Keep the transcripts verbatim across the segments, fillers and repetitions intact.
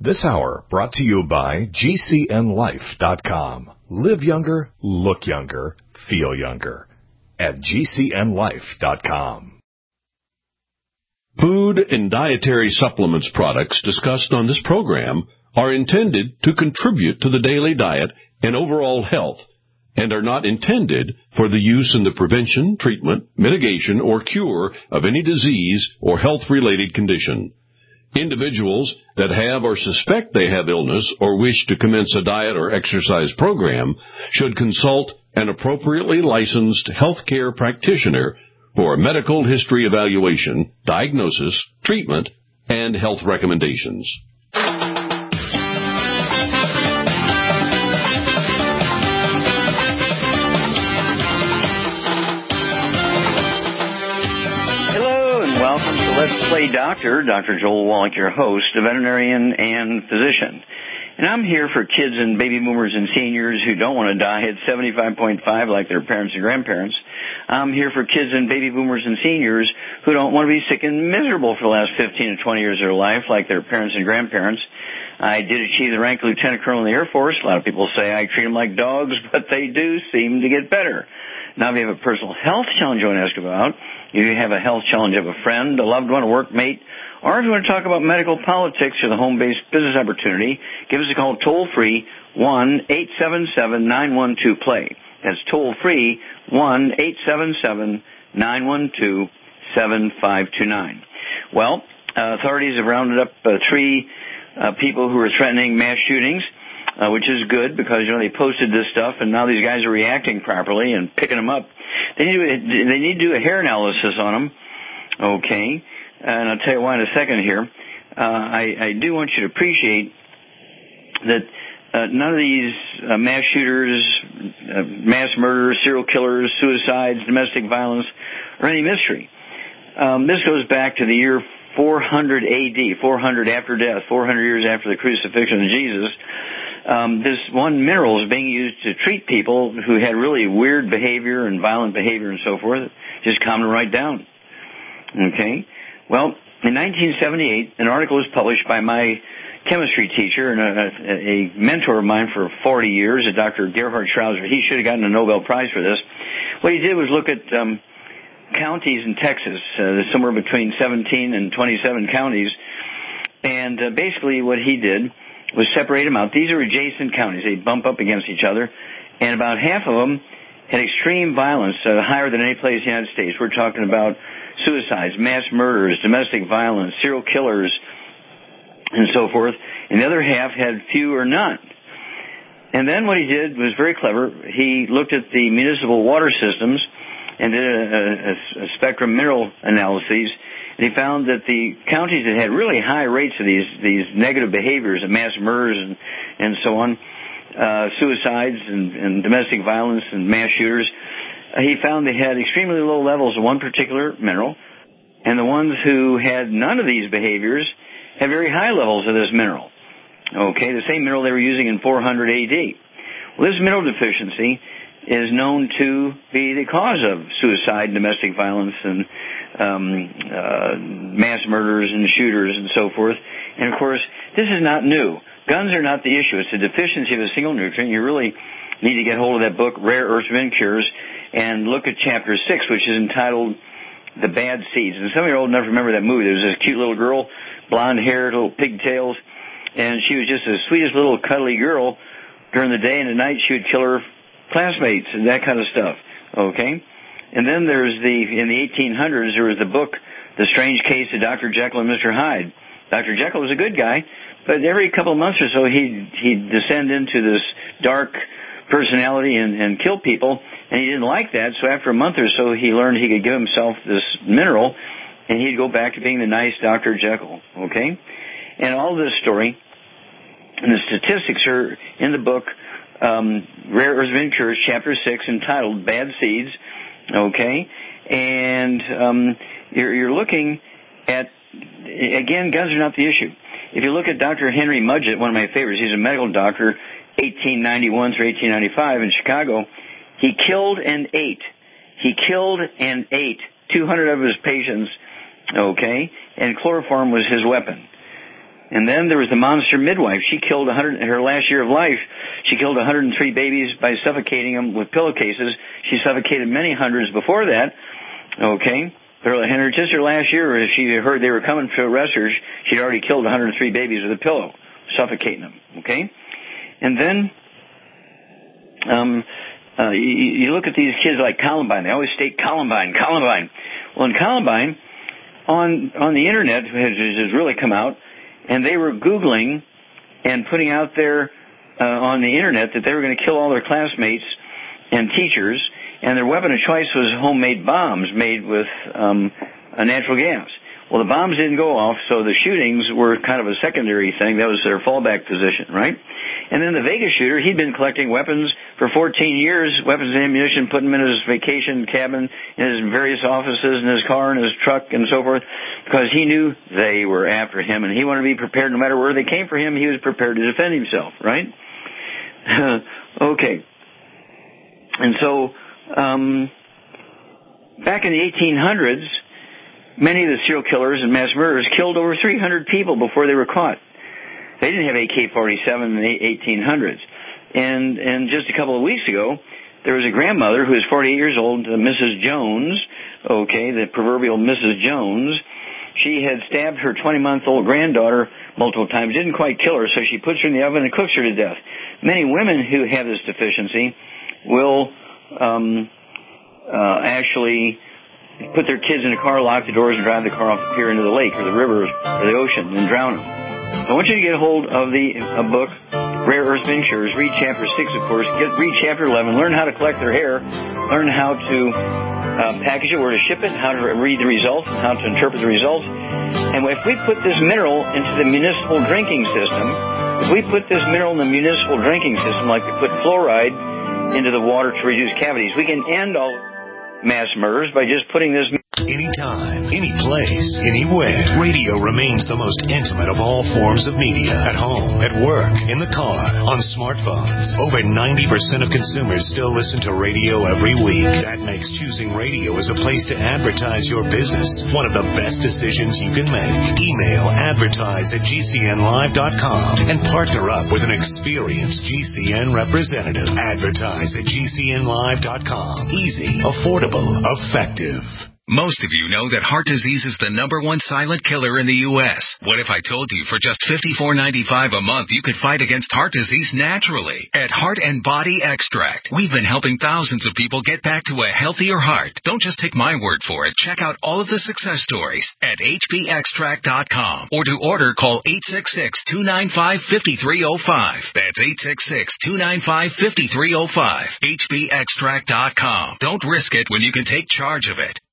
This hour brought to you by G C N life dot com. Live younger, look younger, feel younger at G C N life dot com. Food and dietary supplements products discussed on this program are intended to contribute to the daily diet and overall health and are not intended for the use in the prevention, treatment, mitigation, or cure of any disease or health-related condition. Individuals that have or suspect they have illness or wish to commence a diet or exercise program should consult an appropriately licensed healthcare practitioner for a medical history evaluation, diagnosis, treatment, and health recommendations. Let's Play Doctor, Doctor Joel Wallach, your host, a veterinarian and physician. And I'm here for kids and baby boomers and seniors who don't want to die at seventy-five point five like their parents and grandparents. I'm here for kids and baby boomers and seniors who don't want to be sick and miserable for the last fifteen to twenty years of their life like their parents and grandparents. I did achieve the rank of Lieutenant Colonel in the Air Force. A lot of people say I treat them like dogs, but they do seem to get better. Now, if you have a personal health challenge you want to ask about, if you have a health challenge of a friend, a loved one, a workmate, or if you want to talk about medical politics or the home-based business opportunity, give us a call toll-free, one eight seven seven, nine one two, play. That's toll-free, one eight seven seven, nine one two, seven five two nine. Well, uh, authorities have rounded up uh, three uh, people who are threatening mass shootings. Uh, which is good because, you know, they posted this stuff and now these guys are reacting properly and picking them up. They need to, they need to do a hair analysis on them, okay? And I'll tell you why in a second here. Uh, I, I do want you to appreciate that uh, none of these uh, mass shooters, uh, mass murderers, serial killers, suicides, domestic violence are any mystery. Um, this goes back to the year four hundred A D, four hundred after death, four hundred years after the crucifixion of Jesus. Um, this one mineral is being used to treat people who had really weird behavior and violent behavior and so forth. Just common to write down. Okay? Well, in nineteen seventy-eight, an article was published by my chemistry teacher and a, a mentor of mine for forty years, a Doctor Gerhard Schrauzer. He should have gotten a Nobel Prize for this. What he did was look at um, counties in Texas, uh, somewhere between seventeen and twenty-seven counties, and uh, basically what he did was separate them out. These are adjacent counties. They bump up against each other, and about half of them had extreme violence, uh, higher than any place in the United States. We're talking about suicides, mass murders, domestic violence, serial killers, and so forth. And the other half had few or none. And then what he did was very clever. He looked at the municipal water systems and did a, a, a spectrum mineral analyses. And he found that the counties that had really high rates of these these negative behaviors of mass murders and, and so on, uh, suicides and, and domestic violence and mass shooters, uh, he found they had extremely low levels of one particular mineral. And the ones who had none of these behaviors had very high levels of this mineral. Okay, the same mineral they were using in four hundred A D. Well, this mineral deficiency is known to be the cause of suicide, domestic violence, and um, uh, mass murders and shooters and so forth. And, of course, this is not new. Guns are not the issue. It's a deficiency of a single nutrient. You really need to get hold of that book, Rare Earths Wind Cures, and look at Chapter six, which is entitled The Bad Seeds. And some of you are old enough to remember that movie. There was this cute little girl, blonde hair, little pigtails, and she was just the sweetest little cuddly girl. During the day and at night, she would kill her classmates and that kind of stuff, okay? And then there's the, in the eighteen hundreds, there was the book, The Strange Case of Doctor Jekyll and Mister Hyde. Doctor Jekyll was a good guy, but every couple of months or so, he'd, he'd descend into this dark personality and, and kill people, and he didn't like that, so after a month or so, he learned he could give himself this mineral, and he'd go back to being the nice Doctor Jekyll, okay? And all this story, and the statistics are in the book, Um, Rare Earths Wind Cures, Chapter six, entitled Bad Seeds, okay? And um, you're, you're looking at, again, guns are not the issue. If you look at Doctor Henry Mudgett, one of my favorites, he's a medical doctor, eighteen ninety-one through eighteen ninety-five in Chicago, he killed and ate. He killed and ate two hundred of his patients, okay? And chloroform was his weapon. And then there was the monster midwife. She killed one hundred, her last year of life, she killed one hundred three babies by suffocating them with pillowcases. She suffocated many hundreds before that. Okay. Her, and her, just her last year, if she heard they were coming to arrest her, she'd already killed one hundred three babies with a pillow, suffocating them. Okay. And then, um, uh, you, you look at these kids like Columbine. They always state Columbine, Columbine. Well, in Columbine, on on the internet has, has really come out, and they were Googling and putting out there uh, on the internet that they were going to kill all their classmates and teachers, and their weapon of choice was homemade bombs made with um, a natural gas. Well, the bombs didn't go off, so the shootings were kind of a secondary thing. That was their fallback position, right? And then the Vegas shooter, he'd been collecting weapons for fourteen years, weapons and ammunition, putting them in his vacation cabin, in his various offices, in his car, in his truck, and so forth, because he knew they were after him, and he wanted to be prepared no matter where they came for him. He was prepared to defend himself, right? Okay. And so, um, back in the eighteen hundreds, many of the serial killers and mass murderers killed over three hundred people before they were caught. They didn't have A K forty-seven in the eighteen hundreds. And, and just a couple of weeks ago, there was a grandmother who was forty-eight years old, uh, Missus Jones, okay, the proverbial Missus Jones. She had stabbed her twenty-month-old granddaughter multiple times, didn't quite kill her, so she puts her in the oven and cooks her to death. Many women who have this deficiency will um, uh, actually put their kids in a car, lock the doors, and drive the car off the pier into the lake or the river or the ocean and drown them. I want you to get a hold of the a book, Rare Earth Miniatures. Read Chapter six, of course. Get, read Chapter eleven. Learn how to collect their hair. Learn how to uh, package it, where to ship it, how to read the results, and how to interpret the results. And if we put this mineral into the municipal drinking system, if we put this mineral in the municipal drinking system, like we put fluoride into the water to reduce cavities, we can end all mass murders by just putting this. Anytime, any place, anywhere. Radio remains the most intimate of all forms of media. At home, at work, in the car, on smartphones. Over ninety percent of consumers still listen to radio every week. That makes choosing radio as a place to advertise your business one of the best decisions you can make. Email advertise at G C N live dot com and partner up with an experienced G C N representative. Advertise at G C N live dot com. Easy, affordable, effective. Most of you know that heart disease is the number one silent killer in the U S What if I told you for just fifty-four ninety-five a month you could fight against heart disease naturally? At Heart and Body Extract, we've been helping thousands of people get back to a healthier heart. Don't just take my word for it. Check out all of the success stories at H B extract dot com, or to order, call eight six six, two nine five, five three zero five. That's eight six six, two nine five, five three zero five. H B extract dot com. Don't risk it when you can take charge of it.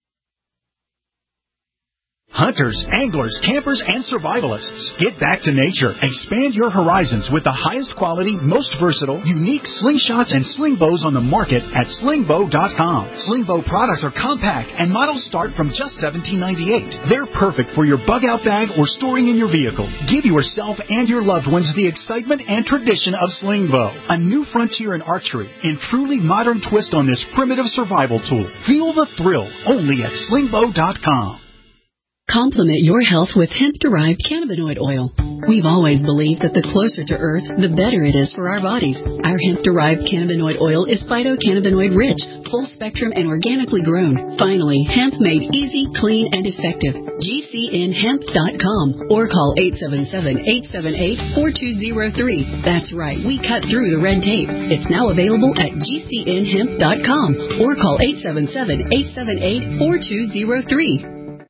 Hunters, anglers, campers, and survivalists. Get back to nature. Expand your horizons with the highest quality, most versatile, unique slingshots and sling bows on the market at sling bow dot com. Sling bow products are compact and models start from just seventeen ninety-eight. They're perfect for your bug out bag or storing in your vehicle. Give yourself and your loved ones the excitement and tradition of sling bow. A new frontier in archery and truly modern twist on this primitive survival tool. Feel the thrill only at sling bow dot com. Complement your health with hemp-derived cannabinoid oil. We've always believed that the closer to Earth, the better it is for our bodies. Our hemp-derived cannabinoid oil is phytocannabinoid-rich, full-spectrum, and organically grown. Finally, hemp made easy, clean, and effective. G C N hemp dot com or call eight seven seven, eight seven eight, four two zero three. That's right, we cut through the red tape. It's now available at G C N hemp dot com or call eight seven seven, eight seven eight, four two zero three.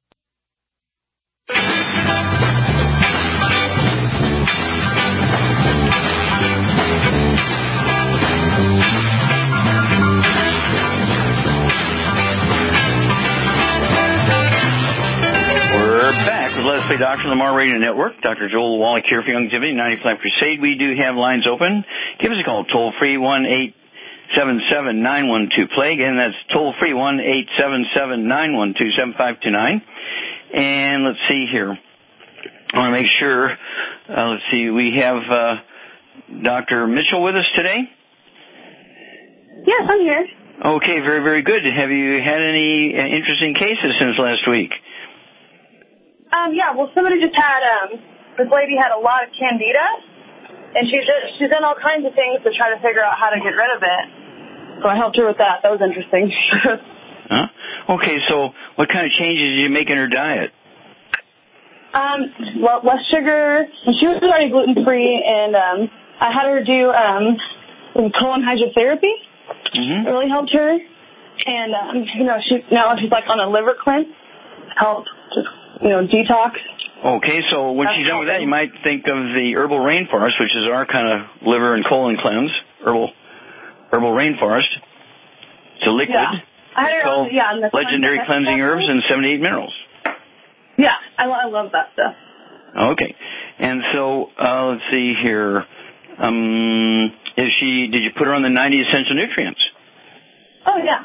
Leslie, Doctor Lamar Radio Network. Doctor Joel Wallach here for Youngevity, ninety-five Crusade. We do have lines open. Give us a call, toll free, one eight seven seven, nine one two, play. Again, that's toll free, one eight seven seven, nine one two, seven five two nine. And let's see here. I want to make sure, uh, let's see, we have uh, Doctor Mitchell with us today. Yes, I'm here. Okay, very, very good. Have you had any uh, interesting cases since last week? Um, yeah, well, somebody just had um, this lady had a lot of candida, and she's just, she's done all kinds of things to try to figure out how to get rid of it. So I helped her with that. That was interesting. Huh? Okay, so what kind of changes did you make in her diet? Um, well, less sugar. She was already gluten-free, and um, I had her do um, some colon hydrotherapy. Mm-hmm. It really helped her. And, um, you know, she now she's like on a liver cleanse. Help, just, you know, detox. Okay, so when That's she's done with that, you might think of the Herbal Rainforest, which is our kind of liver and colon cleanse. Herbal Herbal Rainforest. It's a liquid. Yeah. I had her called on, yeah, Legendary Cleansing Herbs and seventy-eight Minerals. Yeah, I, I love that stuff. Okay, and so uh, let's see here. Um, is she? Did you put her on the ninety essential nutrients? Oh yeah.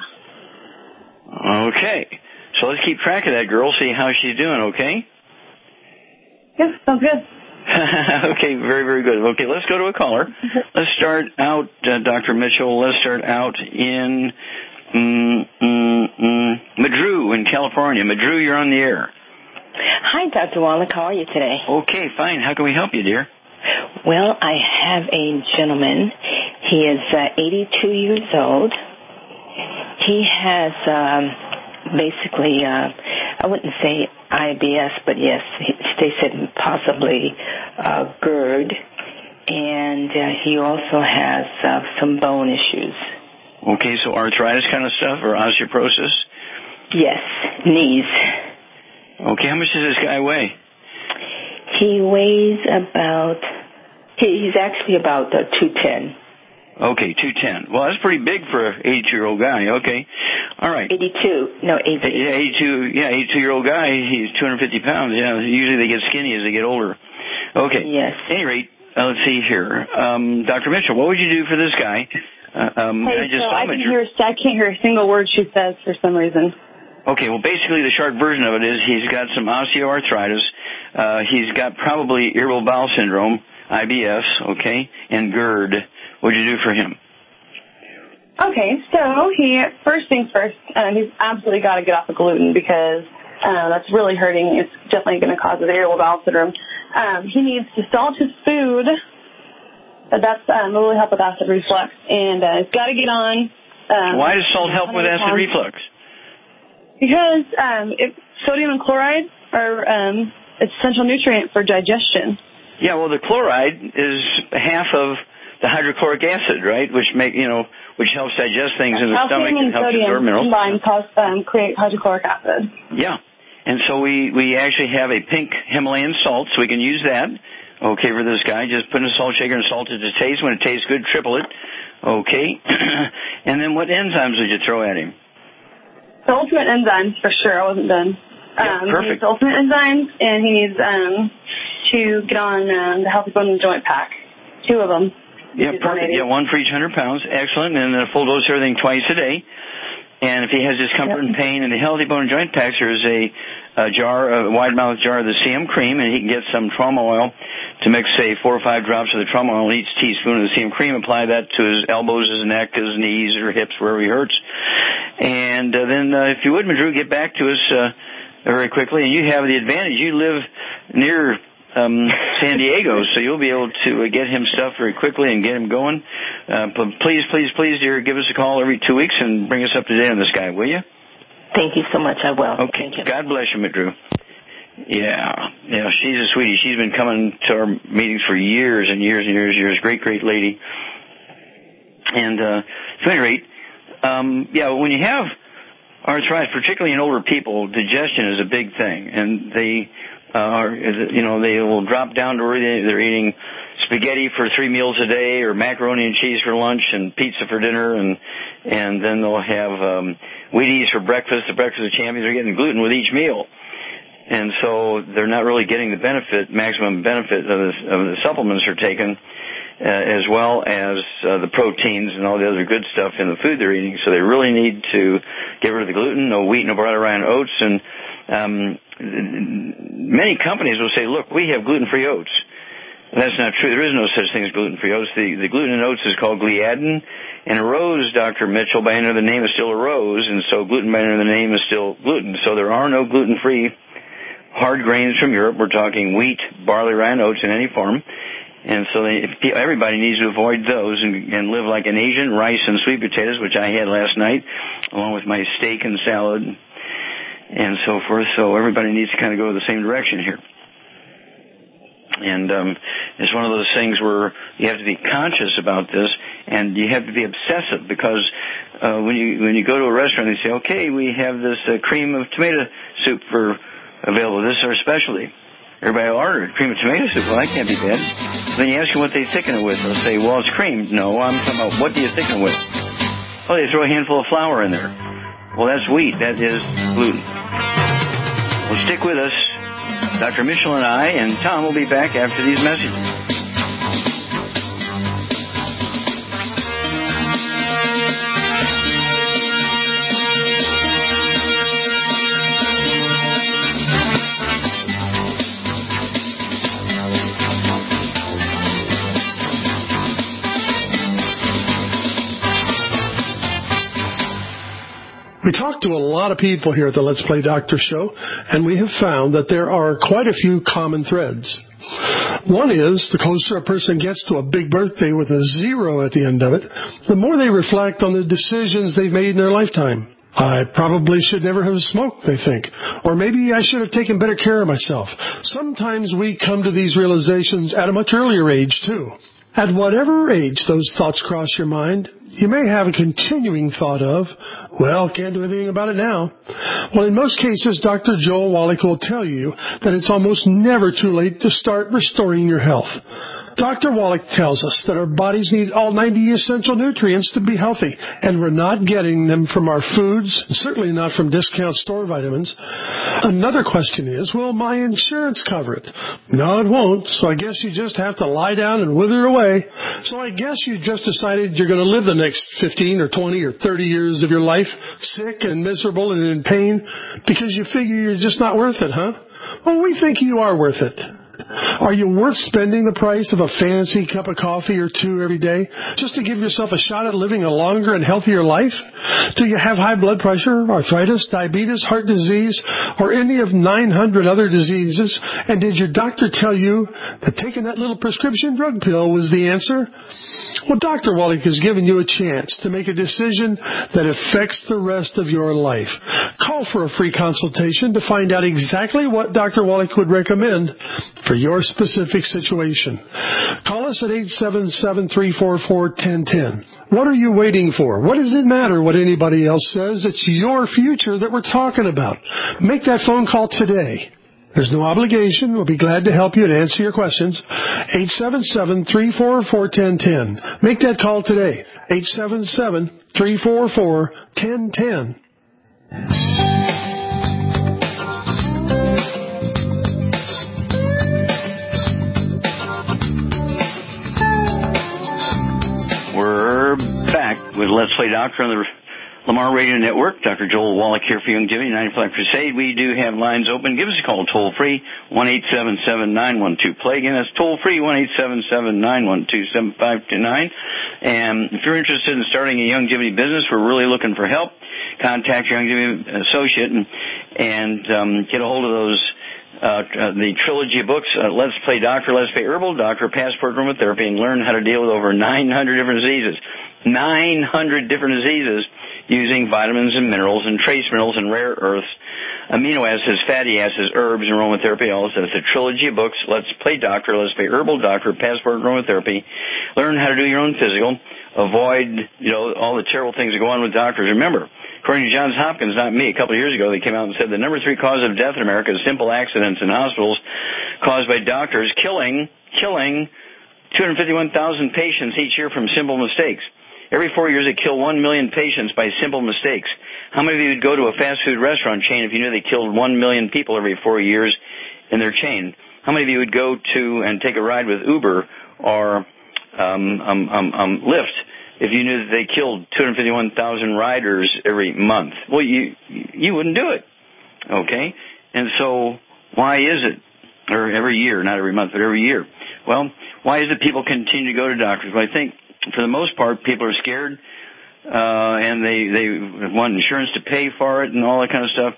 Okay, so let's keep track of that girl. See how she's doing. Okay. Yeah, sounds good. Okay, very, very good. Okay, let's go to a caller. Let's start out, uh, Doctor Mitchell. Let's start out in mm, mm, mm, Madru in California. Madru, you're on the air. Hi, Doctor Wallach. How are you today? Okay, fine. How can we help you, dear? Well, I have a gentleman. He is uh, eighty-two years old. He has um, basically, uh, I wouldn't say I B S, but yes, they said possibly uh, GERD, and uh, he also has uh, some bone issues. Okay, so arthritis kind of stuff or osteoporosis? Yes, knees. Okay, how much does this guy weigh? He weighs about, he, he's actually about uh, two ten. Okay, two ten. Well, that's pretty big for an eighty-two-year-old guy. Okay. All right. eighty-two. No, eighty. Yeah, eighty-two. Yeah, eighty-two-year-old guy. He's two hundred fifty pounds. Yeah, usually they get skinny as they get older. Okay. Yes. At any rate, uh, let's see here. Um, Doctor Mitchell, what would you do for this guy? Uh, um, hey, I just so saw I can hear, I can't hear a single word she says for some reason. Okay, well, basically the short version of it is he's got some osteoarthritis. Uh, he's got probably irritable bowel syndrome, I B S, okay, and GERD. What would you do for him? Okay, so he, first things first, uh, he's absolutely got to get off of gluten because uh, that's really hurting. It's definitely going to cause the irritable bowel syndrome. Um, he needs to salt his food. That's um, will really help with acid reflux. And uh, he's got to get on. Um, Why does salt help with acid pounds. reflux? Because um, it, sodium and chloride are um, essential nutrient for digestion. Yeah, well, the chloride is half of the hydrochloric acid, right? Which make you know, which helps digest things in the Calcium stomach and and helps absorb minerals. Combined cause, um, create hydrochloric acid. Yeah, and so we we actually have a pink Himalayan salt, so we can use that. Okay, for this guy, just put in a salt shaker and salt it to taste. When it tastes good, triple it. Okay, and then what enzymes would you throw at him? The ultimate enzymes, for sure. I wasn't done. Yeah, um, perfect. He needs ultimate enzymes, and he needs um, to get on um, the Healthy Bone and Joint Pack. Two of them. Yeah, perfect. Yeah, one for each one hundred pounds. Excellent. And then a full dose of everything twice a day. And if he has discomfort yep. and pain in the Healthy Bone and Joint Packs, there's a, a jar, a wide-mouthed jar of the C M cream, and he can get some trauma oil to mix, say, four or five drops of the trauma oil in each teaspoon of the C M cream, apply that to his elbows, his neck, his knees, or hips, wherever he hurts. And uh, then, uh, if you would, Madru, get back to us uh, very quickly. And you have the advantage. You live near um, San Diego, so you'll be able to uh, get him stuff very quickly and get him going. Uh, but please, please, please, dear, give us a call every two weeks and bring us up to date on this guy, will you? Thank you so much. I will. Okay. God bless you, Madru. Yeah. Yeah, she's a sweetie. She's been coming to our meetings for years and years and years and years. Great, great lady. And, uh, at any rate, um, yeah, when you have arthritis, particularly in older people, digestion is a big thing. And they, uh, are, you know, they will drop down to where they're eating spaghetti for three meals a day, or macaroni and cheese for lunch, and pizza for dinner, and and then they'll have um, Wheaties for breakfast. The Breakfast of Champions are getting gluten with each meal, and so they're not really getting the benefit, maximum benefit of the, of the supplements they're taking, uh, as well as uh, the proteins and all the other good stuff in the food they're eating. So they really need to get rid of the gluten, no wheat, no brown rye, oats, and um, many companies will say, "Look, we have gluten-free oats." That's not true. There is no such thing as gluten-free oats. The, the gluten in oats is called gliadin, and a rose, Doctor Mitchell, by another name is still a rose, and so gluten by another name is still gluten. So there are no gluten-free hard grains from Europe. We're talking wheat, barley, rye, and oats in any form. And so they, everybody needs to avoid those and, and live like an Asian, rice and sweet potatoes, which I had last night, along with my steak and salad and so forth. So everybody needs to kind of go the same direction here. And um, it's one of those things where you have to be conscious about this, and you have to be obsessive, because uh, when you when you go to a restaurant, they say, okay, we have this uh, cream of tomato soup for available. This is our specialty. Everybody will order cream of tomato soup. Well, that can't be bad. Then you ask them what they thicken it with. They'll say, well, it's cream. No, I'm talking about what do you thicken it with? Oh, they throw a handful of flour in there. Well, that's wheat. That is gluten. Well, stick with us. Doctor Mitchell and I and Tom will be back after these messages. We talk to a lot of people here at the Let's Play Doctor show, and we have found that there are quite a few common threads. One is, the closer a person gets to a big birthday with a zero at the end of it, the more they reflect on the decisions they've made in their lifetime. I probably should never have smoked, they think. Or maybe I should have taken better care of myself. Sometimes we come to these realizations at a much earlier age, too. At whatever age those thoughts cross your mind, you may have a continuing thought of, well, can't do anything about it now. Well, in most cases, Doctor Joel Wallach will tell you that it's almost never too late to start restoring your health. Doctor Wallach tells us that our bodies need all ninety essential nutrients to be healthy, and we're not getting them from our foods, and certainly not from discount store vitamins. Another question is, will my insurance cover it? No, it won't, so I guess you just have to lie down and wither away. So I guess you just decided you're going to live the next fifteen or twenty or thirty years of your life sick and miserable and in pain because you figure you're just not worth it, huh? Well, we think you are worth it. Are you worth spending the price of a fancy cup of coffee or two every day just to give yourself a shot at living a longer and healthier life? Do you have high blood pressure, arthritis, diabetes, heart disease, or any of nine hundred other diseases? And did your doctor tell you that taking that little prescription drug pill was the answer? Well, Doctor Wallach has given you a chance to make a decision that affects the rest of your life. Call for a free consultation to find out exactly what Doctor Wallach would recommend for your specific situation. Call us at eight seven seven, three four four, one zero one zero. What are you waiting for? What does it matter what anybody else says? It's your future that we're talking about. Make that phone call today. There's no obligation. We'll be glad to help you and answer your questions. eight seven seven, three four four, one zero one zero. Make that call today. eight seven seven, three four four, one zero one zero. We're back with Let's Play Doctor on the Lamar Radio Network. Doctor Joel Wallach here for Youngevity, ninety-five Crusade. We do have lines open. Give us a call toll-free, one eight seven seven, nine one two, play. Again, that's toll-free, one eight seven seven, nine one two, seven five two nine. And if you're interested in starting a Youngevity business, we're really looking for help. Contact your Youngevity associate and, and um, get a hold of those Uh, uh, the trilogy of books, uh, Let's Play Doctor, Let's Play Herbal, Doctor Passport Aromatherapy, and learn how to deal with over nine hundred different diseases. nine hundred different diseases using vitamins and minerals and trace minerals and rare earths, amino acids, fatty acids, herbs, and aromatherapy. Also, it's a trilogy of books, Let's Play Doctor, Let's Play Herbal, Doctor Passport Aromatherapy. Learn how to do your own physical. Avoid, you know, all the terrible things that go on with doctors. Remember, according to Johns Hopkins, not me, a couple of years ago, they came out and said the number three cause of death in America is simple accidents in hospitals caused by doctors killing, killing two hundred fifty-one thousand patients each year from simple mistakes. Every four years, they kill one million patients by simple mistakes. How many of you would go to a fast food restaurant chain if you knew they killed one million people every four years in their chain? How many of you would go to and take a ride with Uber or um, um, um, um, Lyft if you knew that they killed two hundred fifty-one thousand riders every month? Well, you you wouldn't do it, okay? And so why is it, or every year, not every month, but every year? Well, why is it people continue to go to doctors? Well, I think for the most part, people are scared, uh, and they, they want insurance to pay for it and all that kind of stuff.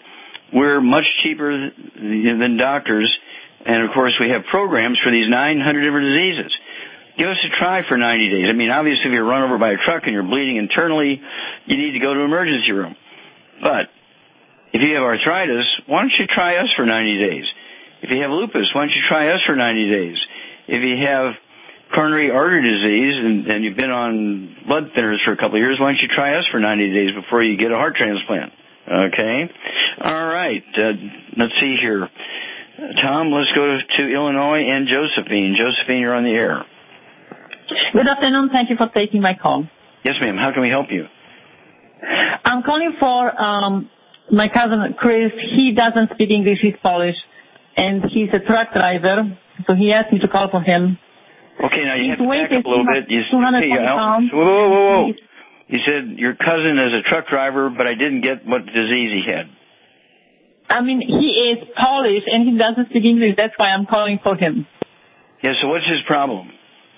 we're much cheaper than doctors. And, of course, we have programs for these nine hundred different diseases. Give us a try for ninety days. I mean, obviously, if you're run over by a truck and you're bleeding internally, you need to go to an emergency room. But if you have arthritis, why don't you try us for ninety days? If you have lupus, why don't you try us for ninety days? If you have coronary artery disease and, and you've been on blood thinners for a couple of years, why don't you try us for ninety days before you get a heart transplant? Okay? All right. Uh, let's see here. Tom, let's go to Illinois and Josephine. Josephine, you're on the air. Good afternoon. Thank you for taking my call. Yes, ma'am. How can we help you? I'm calling for um, my cousin Chris. He doesn't speak English. He's Polish, and he's a truck driver, so he asked me to call for him. Okay, now you His have to back up a little bit. You, two hundred twenty pounds. Whoa, whoa, whoa, whoa. You said your cousin is a truck driver, but I didn't get what disease he had. I mean, he is Polish, and he doesn't speak English. That's why I'm calling for him. Yeah, so what's his problem?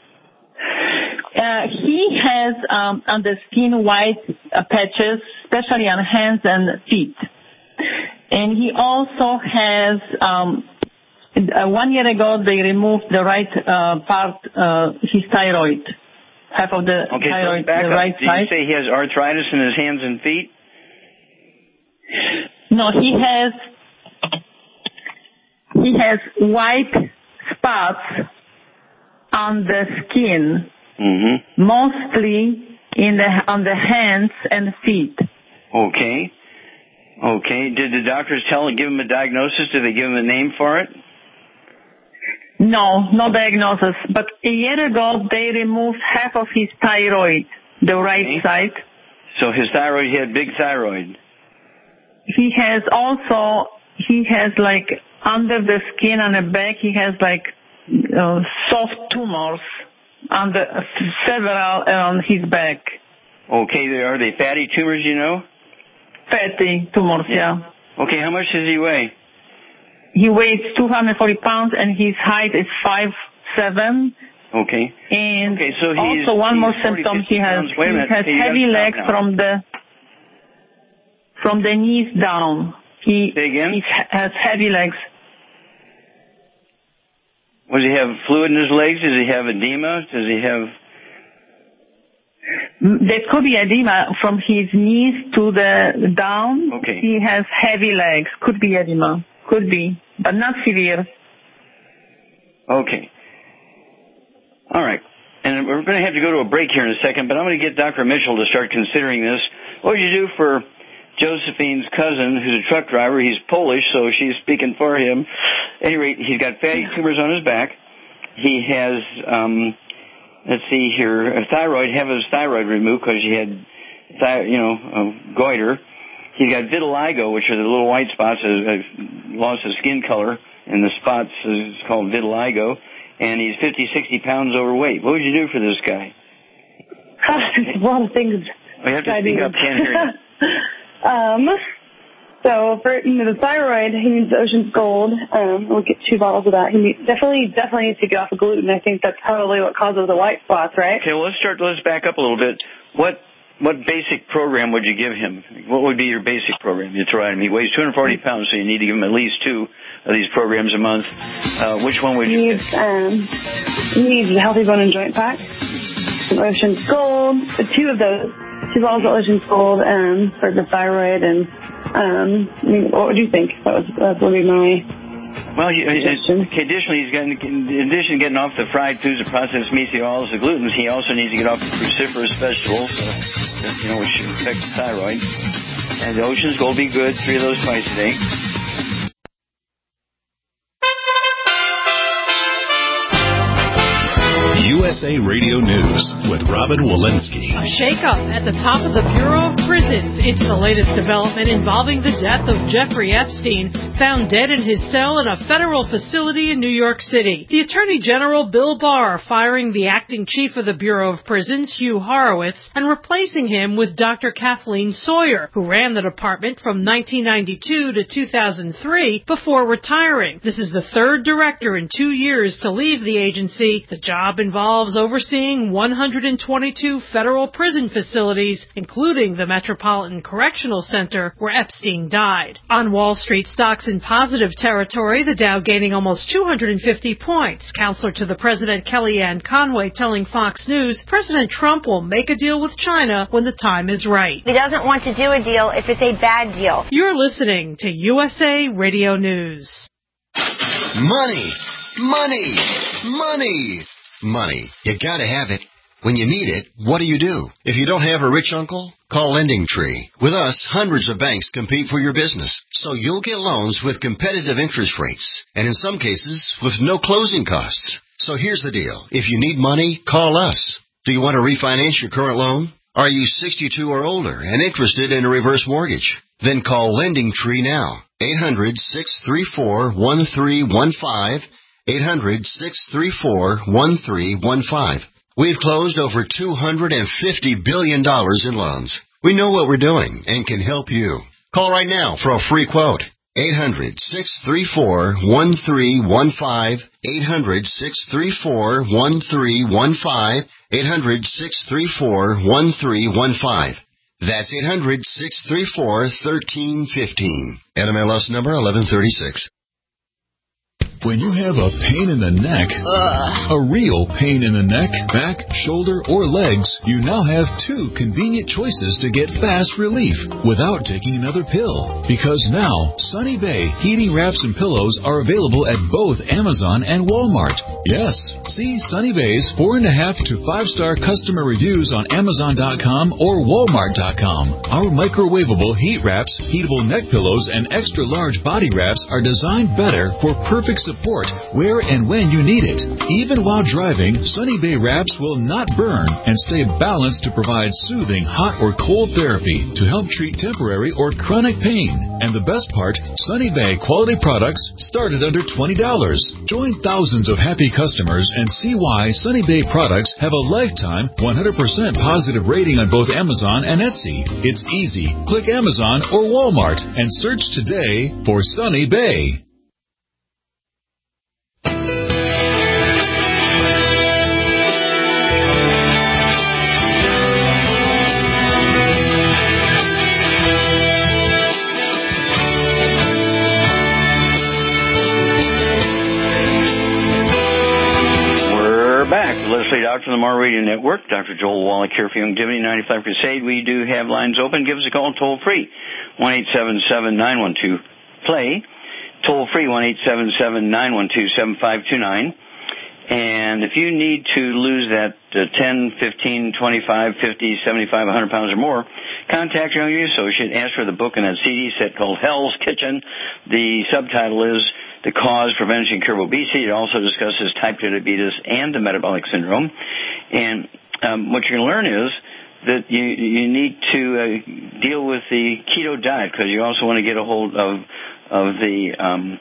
Uh, he has um, on the skin white uh, patches, especially on hands and feet. And he also has, um, uh, one year ago, they removed the right uh, part, uh, his thyroid, half of the okay, thyroid, so back the up. right Did side. you say he has arthritis in his hands and feet? No, he has, he has white spots on the skin, mm-hmm. mostly in the on the hands and feet. Okay. Okay. Did the doctors tell him, give him a diagnosis? Did they give him a name for it? No, no diagnosis. But a year ago, they removed half of his thyroid, the right okay. side. So his thyroid, he had big thyroid. He has also, he has like under the skin on the back, he has like uh, soft tumors on the several on his back. Okay, are they fatty tumors, you know? Fatty tumors, yeah. yeah. Okay, how much does he weigh? He weighs two hundred forty pounds and his height is five seven. Okay. And okay, so he's, also one he's more forty, symptom he has. Wait a minute. He has okay, heavy legs from the from the knees down. He, Say again? he has heavy legs. Does he have fluid in his legs? Does he have edema? Does he have... There could be edema from his knees to the down. Okay. He has heavy legs. Could be edema. Could be, but not severe. Okay. All right. And we're going to have to go to a break here in a second, but I'm going to get Doctor Mitchell to start considering this. What would you do for Josephine's cousin, who's a truck driver? He's Polish, so she's speaking for him. At any rate, he's got fatty tumors on his back. He has, um, let's see here, a thyroid, have his thyroid removed because he had, thi- you know, a goiter. He's got vitiligo, which are the little white spots, a, a loss of skin color, and the spots is called vitiligo. And he's fifty, sixty pounds overweight. What would you do for this guy? A lot of things. We have to speak up, can't hear you. um, so for you know, the thyroid, he needs Ocean's Gold. Um, we'll get two bottles of that. He need, definitely, definitely needs to get off of gluten. I think that's probably what causes the white spots, right? Okay, well, let's start, let's back up a little bit. What what basic program would you give him? What would be your basic program? You throw at him. He weighs two hundred forty pounds, so you need to give him at least two of these programs a month. Uh, which one would he you needs, um, he needs a Healthy Bone and Joint Pack, some Ocean's Gold, uh, two of those, two bottles of Ocean's Gold um, for the thyroid. And um, I mean, what would you think? That was that would be my Well, you, okay, additionally, he's getting, in addition to getting off the fried foods, the processed meats, the oils, the glutens, he also needs to get off the cruciferous vegetables, uh, you know, which affect the thyroid. And the Ocean's Gold be good, three of those twice a day. U S A Radio News with Robin Walensky. A shakeup at the top of the Bureau of Prisons. It's the latest development involving the death of Jeffrey Epstein, found dead in his cell in a federal facility in New York City. The Attorney General Bill Barr firing the acting chief of the Bureau of Prisons, Hugh Horowitz, and replacing him with Doctor Kathleen Sawyer, who ran the department from nineteen ninety-two to two thousand three before retiring. This is the third director in two years to leave the agency. The job involved involves overseeing one hundred twenty-two federal prison facilities, including the Metropolitan Correctional Center, where Epstein died. On Wall Street, stocks in positive territory, the Dow gaining almost two hundred fifty points. Counselor to the President Kellyanne Conway telling Fox News President Trump will make a deal with China when the time is right. He doesn't want to do a deal if it's a bad deal. You're listening to U S A Radio News. Money, money, money, money. You gotta have it. When you need it, what do you do? If you don't have a rich uncle, call Lending Tree. With us, hundreds of banks compete for your business, so you'll get loans with competitive interest rates, and in some cases, with no closing costs. So here's the deal. If you need money, call us. Do you want to refinance your current loan? Are you sixty-two or older and interested in a reverse mortgage? Then call Lending Tree now. eight hundred, six three four, one three one five. eight hundred, six three four, one three one five. We've closed over two hundred fifty billion dollars in loans. We know what we're doing and can help you. Call right now for a free quote. eight hundred, six three four, one three one five. eight hundred, six three four, one three one five. eight hundred, six three four, one three one five. That's eight hundred, six three four, one three one five. N M L S number eleven thirty-six. When you have a pain in the neck, uh. a real pain in the neck, back, shoulder, or legs, you now have two convenient choices to get fast relief without taking another pill. Because now, Sunny Bay heating wraps and pillows are available at both Amazon and Walmart. Yes, see Sunny Bay's four and a half to five star customer reviews on Amazon dot com or Walmart dot com. Our microwavable heat wraps, heatable neck pillows, and extra large body wraps are designed better for perfect support support where and when you need it. Even while driving, Sunny Bay wraps will not burn and stay balanced to provide soothing hot or cold therapy to help treat temporary or chronic pain. And the best part, Sunny Bay quality products start at under twenty dollars. Join thousands of happy customers and see why Sunny Bay products have a lifetime one hundred percent positive rating on both Amazon and Etsy. It's easy. Click Amazon or Walmart and search today for Sunny Bay. Back. Leslie Dodds from the Mar Radio Network. Doctor Joel Wallach here for Youngevity ninety-five Crusade. We do have lines open. Give us a call toll free. one eight seven seven, nine one two, play. Toll free one eight seven seven, nine one two, seven five two nine. And if you need to lose that uh, ten, fifteen, twenty-five, fifty, seventy-five, one hundred pounds or more, contact your Young Associate. Ask for the book in that C D set called Hell's Kitchen. The subtitle is The Cause, Prevention, and Cure of Obesity. It also discusses type two diabetes and the metabolic syndrome. And um, what you're going to learn is that you you need to uh, deal with the keto diet because you also want to get a hold of of the um,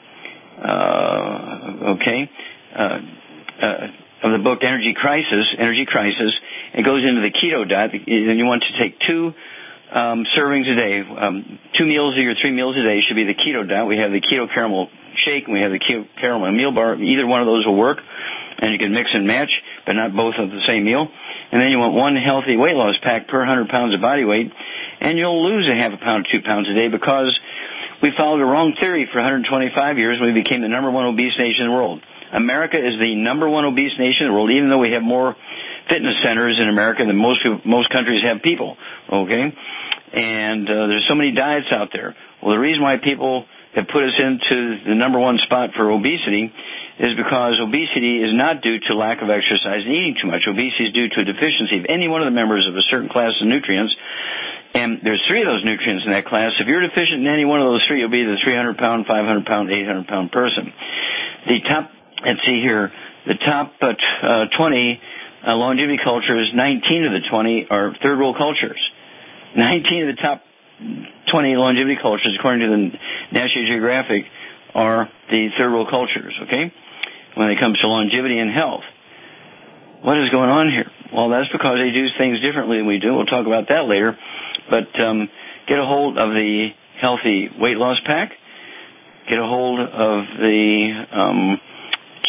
uh, okay. Uh, Uh, of the book Energy Crisis, Energy Crisis. It goes into the keto diet, and you want to take two um, servings a day. Um, two meals of your three meals a day should be the keto diet. We have the keto caramel shake, and we have the keto caramel meal bar. Either one of those will work, and you can mix and match, but not both of the same meal. And then you want one healthy weight loss pack per one hundred pounds of body weight, and you'll lose a half a pound, two pounds a day because we followed a wrong theory for one hundred twenty-five years when we became the number one obese nation in the world. America is the number one obese nation in the world, even though we have more fitness centers in America than most most countries have people, okay? And uh, there's so many diets out there. Well, the reason why people have put us into the number one spot for obesity is because obesity is not due to lack of exercise and eating too much. Obesity is due to a deficiency of any one of the members of a certain class of nutrients. And there's three of those nutrients in that class. If you're deficient in any one of those three, you'll be the three hundred pound, five hundred pound, eight hundred pound person. The top Let's see here. The top uh, t- uh, twenty uh, longevity cultures, nineteen of the twenty are third world cultures. nineteen of the top twenty longevity cultures, according to the National Geographic, are the third world cultures, okay, when it comes to longevity and health. What is going on here? Well, that's because they do things differently than we do. We'll talk about that later. But um, get a hold of the healthy weight loss pack. Get a hold of the... Um,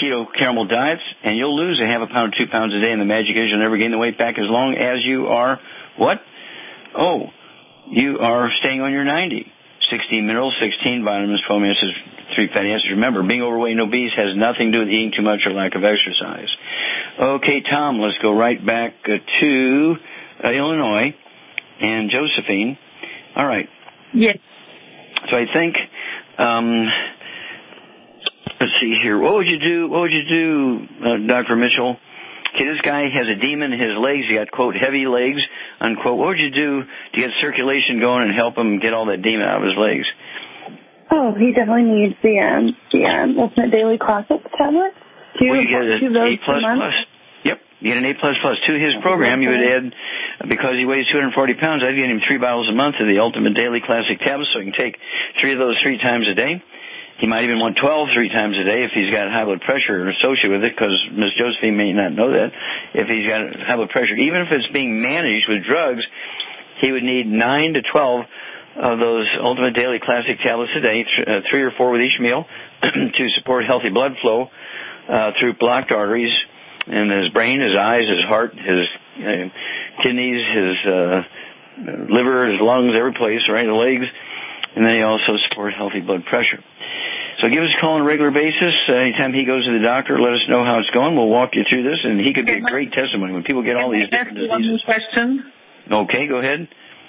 keto caramel diets, and you'll lose a half a pound, two pounds a day, and the magic is you'll never gain the weight back as long as you are, what? Oh, you are staying on your ninety. sixteen minerals, sixteen vitamins, twelve amino acids, three fatty acids. Remember, being overweight and obese has nothing to do with eating too much or lack of exercise. Okay, Tom, let's go right back uh, to uh, Illinois and Josephine. All right. Yes. So I think, um, let's see here. What would you do? What would you do, uh, Doctor Mitchell? Okay, this guy has a demon in his legs. He got, quote, heavy legs, unquote. What would you do to get circulation going and help him get all that demon out of his legs? Oh, he definitely needs the um, the um, Ultimate Daily Classic tablet. Two, well, you get two an A plus plus. Yep, you get an A plus plus to his program. You would add, because he weighs two hundred forty pounds, I'd get him three bottles a month of the Ultimate Daily Classic tablet, so he can take three of those three times a day. He might even want twelve three times a day if he's got high blood pressure associated with it, because Miz Josephine may not know that. If he's got high blood pressure, even if it's being managed with drugs, he would need nine to twelve of those Ultimate Daily Classic tablets a day, th- uh, three or four with each meal, to support healthy blood flow uh, through blocked arteries in his brain, his eyes, his heart, his uh, kidneys, his uh, liver, his lungs, every place, right, the legs. And then he also support healthy blood pressure. So give us a call on a regular basis. Uh, anytime he goes to the doctor, let us know how it's going. We'll walk you through this, and he could be a great testimony when people get all these different diseases. One more question. Okay, go ahead.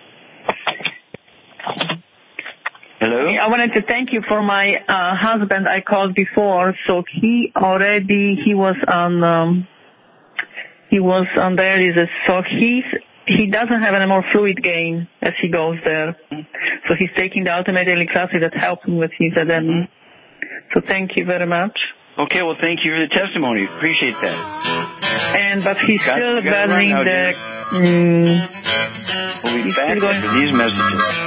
Hello? I wanted to thank you for my uh, husband. I called before, so he already, he was on, um, he was on dialysis, so he's, he doesn't have any more fluid gain as he goes there. So he's taking the Ultimate Daily Classic that helps him with his adenoma. So thank you very much. Okay, well, thank you for the testimony. Appreciate that. And but he's got, still got battling now, the. Mm, we'll be back after these messages.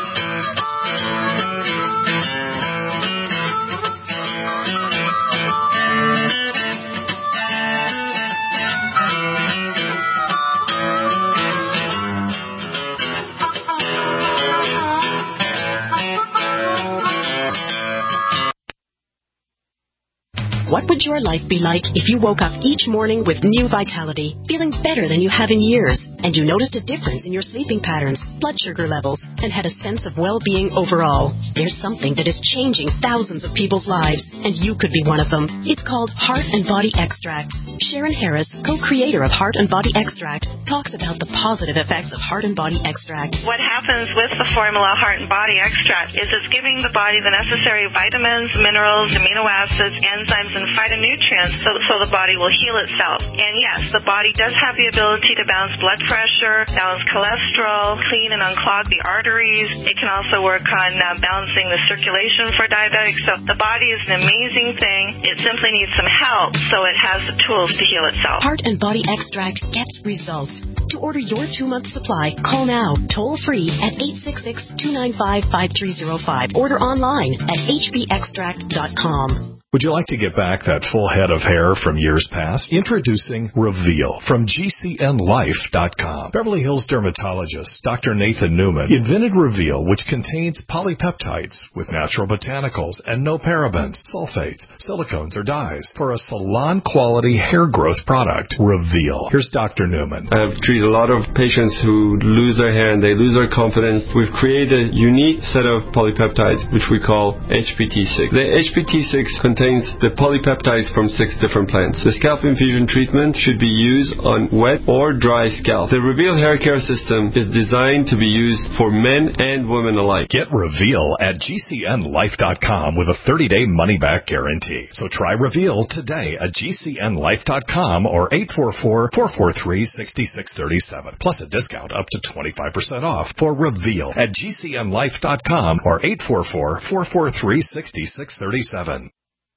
What would your life be like if you woke up each morning with new vitality, feeling better than you have in years, and you noticed a difference in your sleeping patterns, blood sugar levels, and had a sense of well-being overall? There's something that is changing thousands of people's lives, and you could be one of them. It's called Heart and Body Extract. Sharon Harris, co-creator of Heart and Body Extract, talks about the positive effects of Heart and Body Extract. What happens with the formula Heart and Body Extract is it's giving the body the necessary vitamins, minerals, amino acids, enzymes, and phytonutrients so, so the body will heal itself. And yes, the body does have the ability to balance blood pressure, balance cholesterol, clean and unclog the arteries. It can also work on uh, balancing the circulation for diabetics. So the body is an amazing thing. It simply needs some help so it has the tools to heal itself. Heart and Body Extract gets results. To order your two-month supply, call now, toll-free at eight six six, two nine five, five three zero five. Order online at h b extract dot com. Would you like to get back that full head of hair from years past? Introducing Reveal from G C N life dot com. Beverly Hills dermatologist Doctor Nathan Newman invented Reveal, which contains polypeptides with natural botanicals and no parabens, sulfates, silicones, or dyes for a salon-quality hair growth product. Reveal. Here's Doctor Newman. I've treated a lot of patients who lose their hair and they lose their confidence. We've created a unique set of polypeptides, which we call H P T six. The H P T six contains contains the polypeptides from six different plants. The scalp infusion treatment should be used on wet or dry scalp. The Reveal hair care system is designed to be used for men and women alike. Get Reveal at G C N life dot com with a thirty-day money-back guarantee. So try Reveal today at G C N life dot com or eight four four, four four three, six six three seven. Plus a discount up to twenty-five percent off for Reveal at G C N life dot com or eight four four, four four three, six six three seven.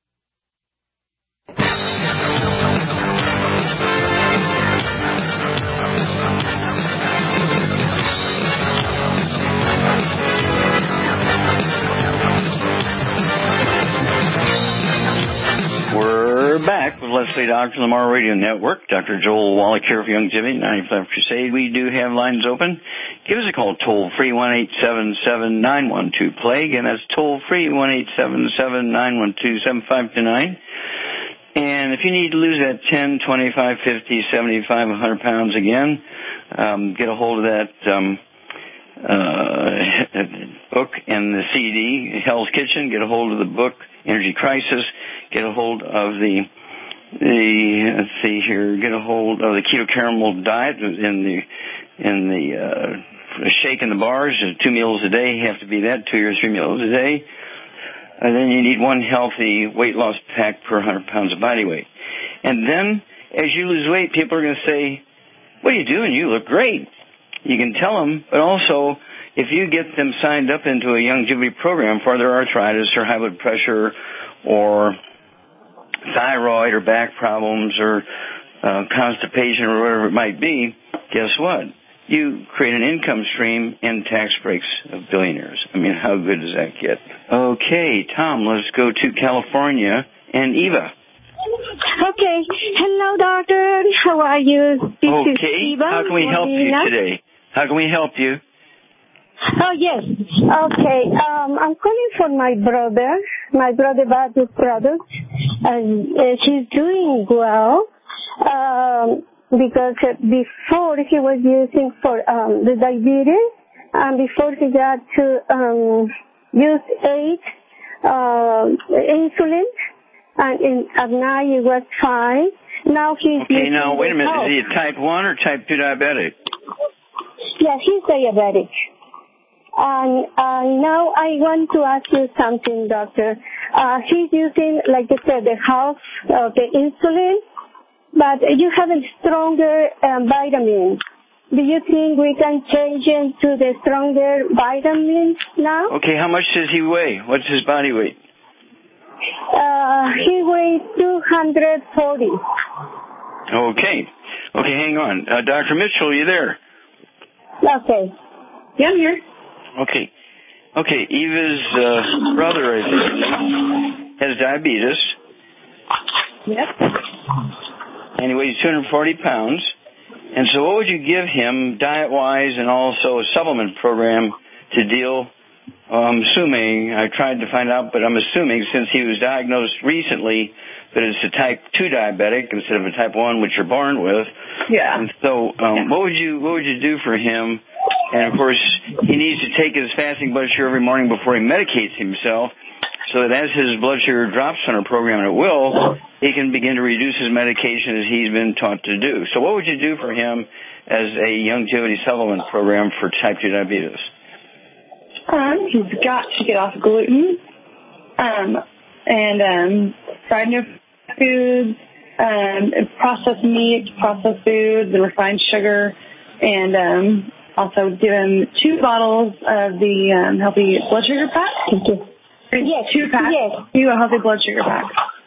We're back with Leslie Doctor on the Tomorrow Radio Network. Doctor Joel Wallach here for Young Jimmy, ninety-five Crusade. We do have lines open. Give us a call toll-free, one eight seven seven, nine one two, play. Again, that's toll-free, one eight seven seven, nine one two, seven five two nine. And if you need to lose that ten, twenty-five, fifty, seventy-five, one hundred pounds again, um, get a hold of that um, uh, book and the C D, Hell's Kitchen. Get a hold of the book, Energy Crisis. Get a hold of the, the let's see here, get a hold of the Keto Caramel Diet in the, in the uh, shake in the bars. Two meals a day. You have to be that, two or three meals a day. And then you need one healthy weight loss pack per one hundred pounds of body weight. And then, as you lose weight, people are going to say, what are you doing? You look great. You can tell them, but also, if you get them signed up into a longevity program for their arthritis or high blood pressure or thyroid or back problems or uh, constipation or whatever it might be, guess what? You create an income stream and tax breaks of billionaires. I mean, how good does that get? Okay, Tom, let's go to California and Eva. Okay. Hello, doctor. How are you? This okay. is Eva. How can we help you today? How can we help you? Oh, yes. Okay. Um, I'm calling for my brother, my brother Bad's brother. And uh, he's doing well. Um, because uh, before he was using for um, the diabetes, and before he got to um, use eight uh, insulin, and in, at night it was fine. Now he's okay. Now wait a minute. Is he a type one or type two diabetic? Yeah, he's diabetic. And uh, now I want to ask you something, doctor. Uh, he's using, like I said, the half of the insulin. But you have a stronger um, vitamin. Do you think we can change him to the stronger vitamins now? Okay, how much does he weigh? What's his body weight? Uh, he weighs two hundred forty. Okay. Okay, hang on. Uh, Doctor Mitchell, are you there? Okay. Yeah, I'm here. Okay. Okay, Eva's uh, brother, I think, has diabetes. Yep. And he weighs two hundred forty pounds. And so what would you give him diet-wise and also a supplement program to deal, uh, I'm assuming, I tried to find out, but I'm assuming since he was diagnosed recently that it's a type two diabetic instead of a type one, which you're born with. Yeah. And so um, yeah. what would you what would you do for him? And, of course, he needs to take his fasting blood sugar every morning before he medicates himself, so that as his blood sugar drops on our program, and it will, he can begin to reduce his medication as he's been taught to do. So what would you do for him as a longevity supplement program for type two diabetes? Um, he's got to get off gluten, um, and um, fried no foods, um, processed meats, processed foods, and refined sugar, and um, also give him two bottles of the um, healthy blood sugar pack. Thank you. Yes. Two packs. Yes. You a healthy blood sugar pack.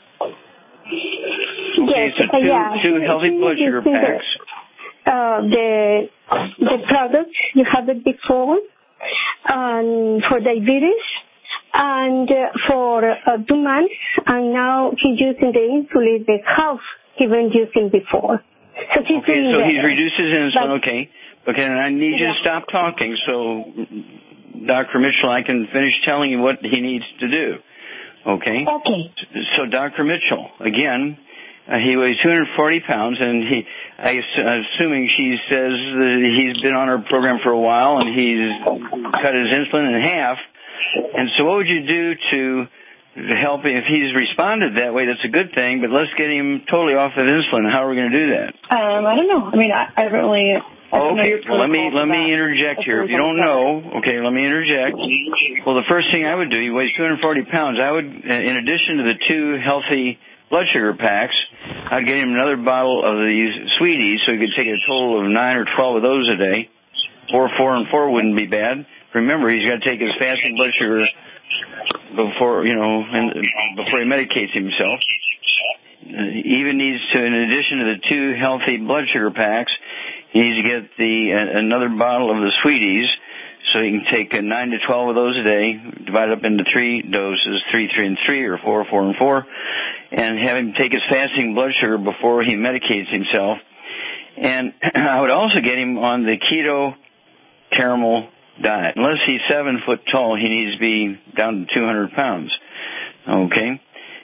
Okay, Yes. so two, yeah. two healthy blood sugar packs. Uh, the the products you have it before, um, for diabetes, and uh, for uh, two months, and now he's using the insulin the half he was using before. So he's okay, doing so better. he's reduced his insulin. But, okay, okay, and I need you yeah. to stop talking so Doctor Mitchell, I can finish telling you what he needs to do. Okay? Okay. So Doctor Mitchell, again, uh, he weighs two hundred forty pounds, and he, I, assuming she says that he's been on our program for a while, and he's cut his insulin in half. And so what would you do to help him? If he's responded that way, that's a good thing, but let's get him totally off of insulin. How are we going to do that? Um, I don't know. I mean, I, I haven't really... Okay, well, let me let me interject here. If you don't know, okay, let me interject. Well, the first thing I would do, he weighs two hundred forty pounds. I would, in addition to the two healthy blood sugar packs, I'd get him another bottle of these sweeties, so he could take a total of nine or twelve of those a day. Or four and four wouldn't be bad. Remember, he's got to take his fasting blood sugar before, you know, and before he medicates himself. He even needs to, in addition to the two healthy blood sugar packs, he needs to get the uh, another bottle of the sweeties, so he can take uh, nine to twelve of those a day, divide up into three doses, three, three, and three, or four, four, and four, and have him take his fasting blood sugar before he medicates himself. And I would also get him on the keto caramel diet. Unless he's seven foot tall, he needs to be down to two hundred pounds. Okay?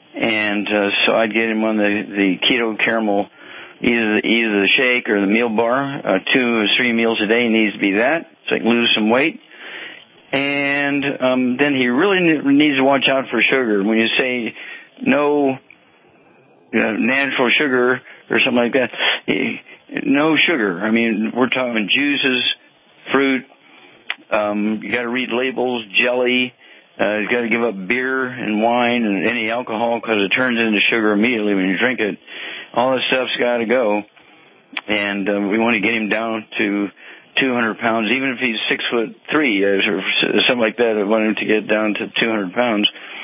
And uh, so I'd get him on the, the keto caramel, either the, either the shake or the meal bar. Uh, two or three meals a day needs to be that, so he can lose some weight. And um, then he really needs to watch out for sugar. When you say no uh, natural sugar or something like that, no sugar. I mean, we're talking juices, fruit. Um, you got to read labels, jelly. Uh, you got to give up beer and wine and any alcohol because it turns into sugar immediately when you drink it. All this stuff's got to go. And uh, we want to get him down to two hundred pounds, even if he's six foot three or something like that. I want him to get down to two hundred pounds.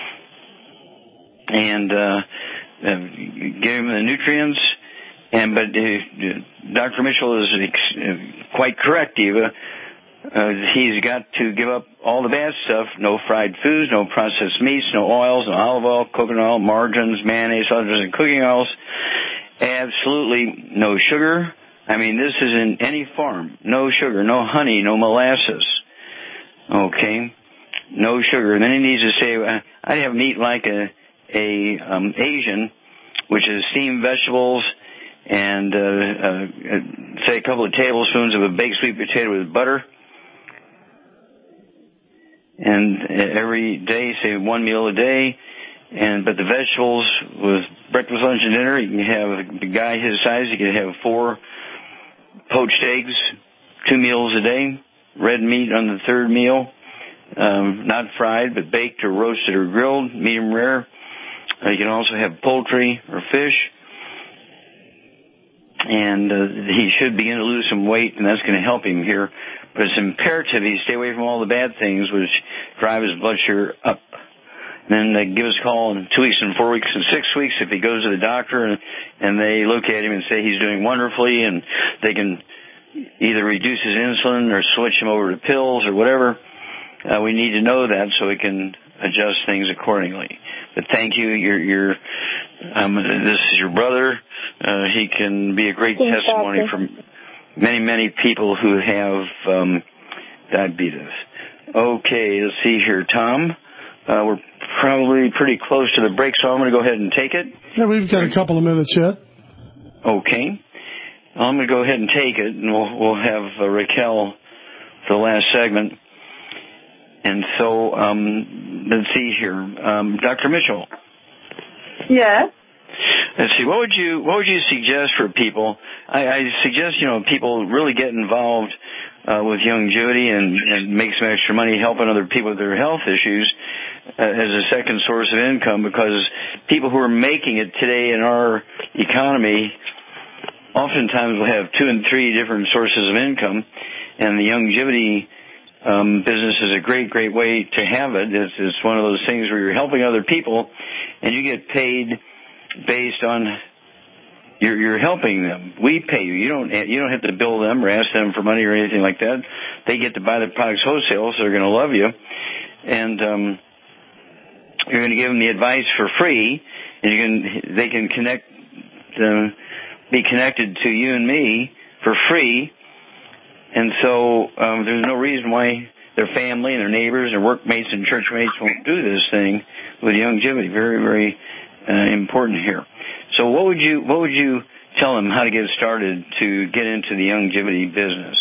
And uh, uh, give him the nutrients. And but uh, Doctor Mitchell is uh, quite correct, Eva. Uh, he's got to give up all the bad stuff, no fried foods, no processed meats, no oils, no olive oil, coconut oil, margarines, mayonnaise, others, and cooking oils. Absolutely no sugar. I mean, this is in any form. No sugar, no honey, no molasses. Okay? No sugar. And then he needs to say, I'd have meat like a, a um, Asian, which is steamed vegetables, and uh, uh, say a couple of tablespoons of a baked sweet potato with butter. And every day, say one meal a day, and but the vegetables with breakfast, lunch, and dinner, you can have a guy his size, you can have four poached eggs, two meals a day, red meat on the third meal, um, not fried, but baked or roasted or grilled, medium rare. Uh, you can also have poultry or fish. And uh, he should begin to lose some weight, and that's going to help him here. But it's imperative he stay away from all the bad things which drive his blood sugar up. And then they give us a call in two weeks and four weeks and six weeks if he goes to the doctor and, and they look at him and say he's doing wonderfully, and they can either reduce his insulin or switch him over to pills or whatever. Uh, we need to know that so we can adjust things accordingly. But thank you. You're, you're, um, this is your brother. Uh, he can be a great Thanks, testimony doctor. from many, many people who have um, diabetes. Okay, let's see here, Tom. Uh, we're probably pretty close to the break, so I'm going to go ahead and take it. Yeah, we've got a couple of minutes yet. Okay. I'm going to go ahead and take it, and we'll, we'll have uh, Raquel for the last segment. And so, um, let's see here. Um, Doctor Mitchell. Yes. Let's see. What would you What would you suggest for people? I, I suggest you know people really get involved uh, with Youngevity and, and make some extra money helping other people with their health issues uh, as a second source of income, because people who are making it today in our economy oftentimes will have two and three different sources of income, and the Youngevity Um, business is a great, great way to have it. It's, it's one of those things where you're helping other people, and you get paid based on you're, you're helping them. We pay you. You don't you don't have to bill them or ask them for money or anything like that. They get to buy the products wholesale, so they're going to love you, and um, you're going to give them the advice for free, and you can they can connect, uh, be connected to you and me for free. And so um, there's no reason why their family and their neighbors and workmates and churchmates won't do this thing with Youngevity. Very, very uh, important here. So what would you what would you tell them how to get started to get into the Youngevity business?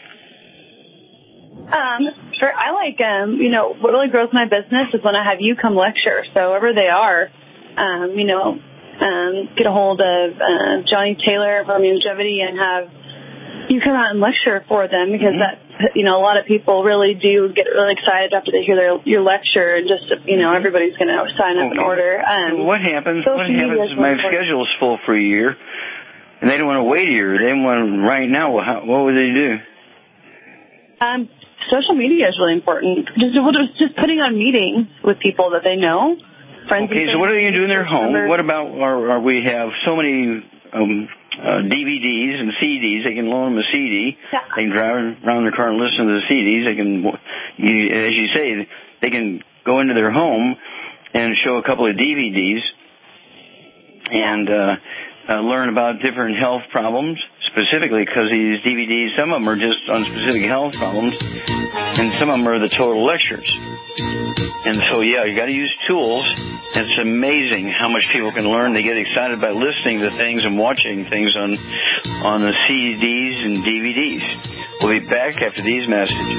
Um, sure. I like, um, you know, what really grows my business is when I have you come lecture. So wherever they are, um, you know, um, get a hold of uh, Johnny Taylor from Youngevity and have you come out and lecture for them, because mm-hmm. that, you know, a lot of people really do get really excited after they hear their, your lecture, and just, you know, everybody's going to sign up okay. and order. Um, what happens? What happens if my schedule's full for a year, and they don't want to wait a year? They want right now. How, what would they do? Um, social media is really important. Just, just putting on meetings with people that they know. Friends. Okay, so what are they going to do in their home? Members. What about, or, or we have so many um, uh, D V Ds and C Ds. They can loan them a C D. Yeah. They can drive around their car and listen to the C Ds. They can, you, as you say, they can go into their home and show a couple of D V Ds and uh, uh, learn about different health problems, specifically because these D V Ds, some of them are just on specific health problems, and some of them are the total lectures. And so, yeah, you got to use tools It's amazing how much people can learn. They get excited by listening to things and watching things on on the C Ds and D V Ds. We'll be back after these messages.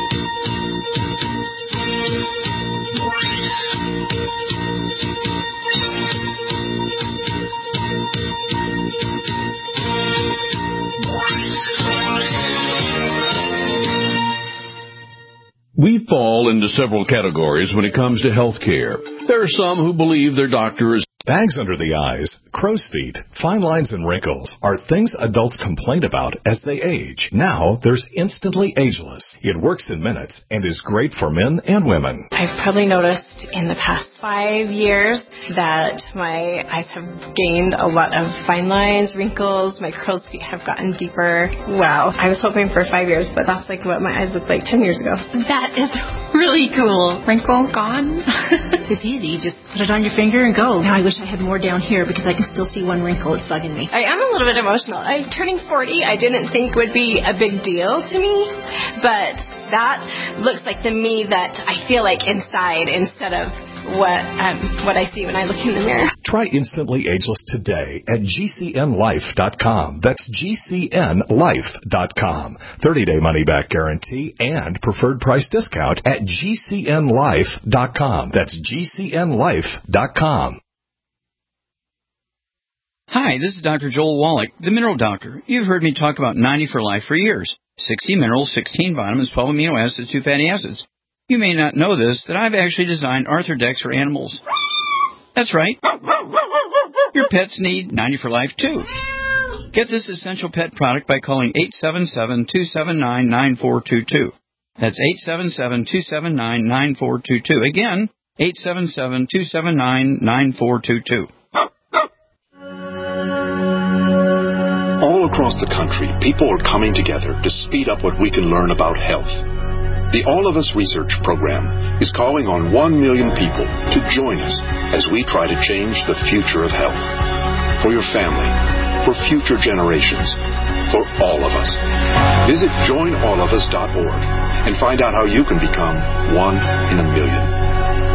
We fall into several categories when it comes to health care. There are some who believe their doctor is bags under the eyes, crow's feet, fine lines, and wrinkles are things adults complain about as they age. Now, there's Instantly Ageless. It works in minutes and is great for men and women. I've probably noticed in the past five years that my eyes have gained a lot of fine lines, wrinkles, my crow's feet have gotten deeper. Wow. I was hoping for five years, but that's like what my eyes looked like ten years ago. That is really cool. Wrinkle gone. It's easy. You just put it on your finger and go. Now I wish I had more down here because I can still see one wrinkle. It's bugging me. I am a little bit emotional. I turning forty, I didn't think would be a big deal to me, but that looks like the me that I feel like inside instead of what um, what I see when I look in the mirror. Try Instantly Ageless today at G C N life dot com. That's G C N life dot com. thirty-day money-back guarantee and preferred price discount at G C N life dot com. That's G C N life dot com. Hi, this is Doctor Joel Wallach, the Mineral Doctor. You've heard me talk about ninety for Life for years. sixty minerals, sixteen vitamins, twelve amino acids, two fatty acids. You may not know this, that I've actually designed Arthrodex for animals. That's right. Your pets need ninety for Life, too. Get this essential pet product by calling eight seven seven, two seven nine, nine four two two. That's eight seven seven, two seven nine, nine four two two. Again, eight seven seven, two seven nine, nine four two two. All across the country, people are coming together to speed up what we can learn about health. The All of Us Research Program is calling on one million people to join us as we try to change the future of health. For your family, for future generations, for all of us. Visit join all of us dot org and find out how you can become one in a million.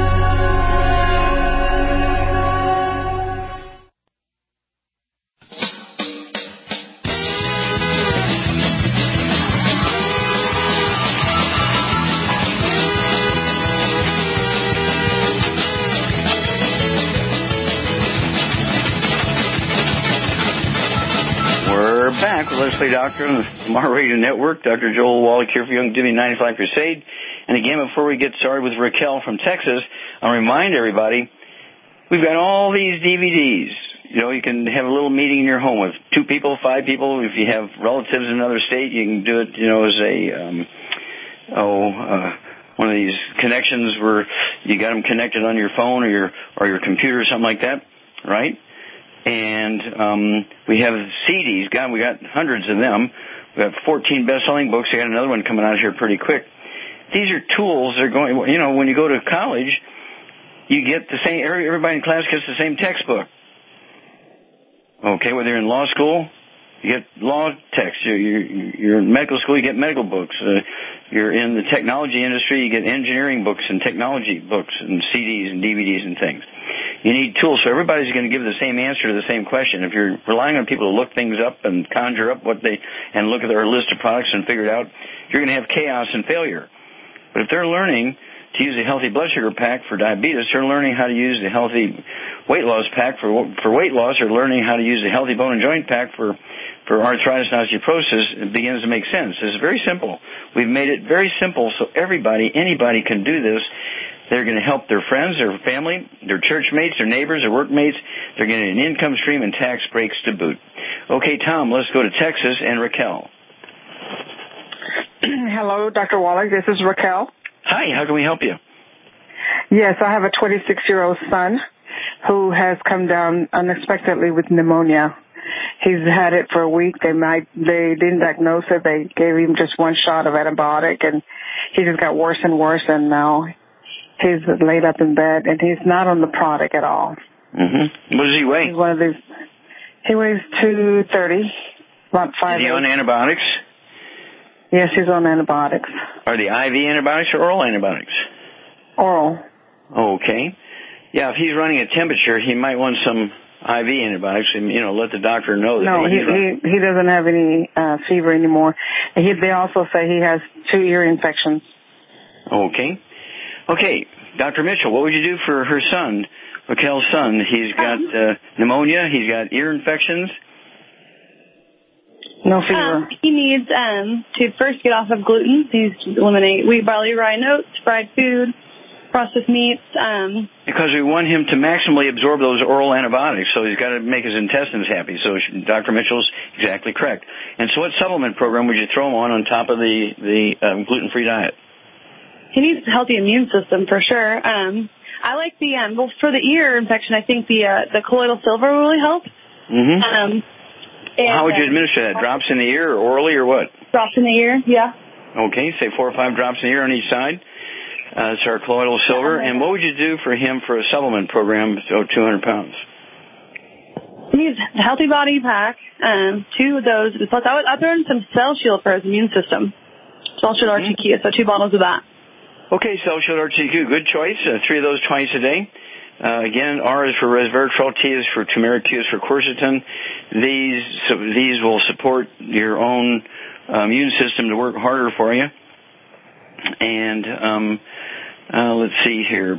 Back with Leslie Doctor on the Smart Radio Network. Doctor Joel Wallach here for Young Jimmy ninety-five Crusade. And again, before we get started with Raquel from Texas, I'll remind everybody, we've got all these D V Ds. You know, you can have a little meeting in your home with two people, five people. If you have relatives in another state, you can do it, you know, as a, um, oh, uh, one of these connections where you got them connected on your phone or your, or your computer or something like that, right? And um, we have C Ds. God, we got hundreds of them. We have fourteen best-selling books. We got another one coming out here pretty quick. These are tools that are going, you know, when you go to college, you get the same, everybody in class gets the same textbook. Okay, whether you're in law school, you get law text. You're, you're, you're in medical school, you get medical books. Uh, you're in the technology industry, you get engineering books and technology books and C Ds and D V Ds and things. You need tools, so everybody's going to give the same answer to the same question. If you're relying on people to look things up and conjure up what they, and look at their list of products and figure it out, you're going to have chaos and failure. But if they're learning to use a healthy blood sugar pack for diabetes, they're learning how to use the healthy weight loss pack for for weight loss, or learning how to use the healthy bone and joint pack for, for arthritis and osteoporosis, it begins to make sense. It's very simple. We've made it very simple so everybody, anybody can do this. They're going to help their friends, their family, their church mates, their neighbors, their workmates. They're getting an income stream and tax breaks to boot. Okay, Tom, let's go to Texas and Raquel. Hello, Doctor Wallach. This is Raquel. Hi, how can we help you? Yes, I have a twenty-six-year-old son who has come down unexpectedly with pneumonia. He's had it for a week. They might, they didn't diagnose it. They gave him just one shot of antibiotic, and he just got worse and worse, and now he's laid up in bed, and he's not on the product at all. Mm-hmm. What does he weigh? He's one of these. He weighs two thirty, about five. Is he on antibiotics? Yes, he's on antibiotics. Are they I V antibiotics or oral antibiotics? Oral. Okay. Yeah, if he's running a temperature, he might want some I V antibiotics and, you know, let the doctor know that. No, he he, he doesn't have any uh, fever anymore. He, they also say he has two ear infections. Okay. Okay, Doctor Mitchell, what would you do for her son, Raquel's son? He's got uh, pneumonia, he's got ear infections. No fever. Um, he needs um, to first get off of gluten. He needs to eliminate wheat, barley, rye, and oats, fried food, processed meats. Um, because we want him to maximally absorb those oral antibiotics, so he's got to make his intestines happy. So Doctor Mitchell's exactly correct. And so what supplement program would you throw him on on top of the, the um, gluten-free diet? He needs a healthy immune system for sure. Um, I like the, um, well, for the ear infection, I think the uh, the colloidal silver will really help. Mm-hmm. Um, And, How would you uh, administer that? Drops in the ear or orally or what? Drops in the ear, yeah. Okay, say four or five drops in the ear on each side. Uh, it's our colloidal silver. And what would you do for him for a supplement program of two hundred pounds? He needs a healthy body pack, um, two of those. Plus, I would I'd throw in some Cell Shield for his immune system. Cell Shield R T Q, so two bottles of that. Okay, Cell Shield R T Q, good choice. Uh, three of those twice a day. Uh, again, R is for resveratrol, T is for turmeric, Q is for quercetin. These so these will support your own uh, immune system to work harder for you. And um, uh, let's see here.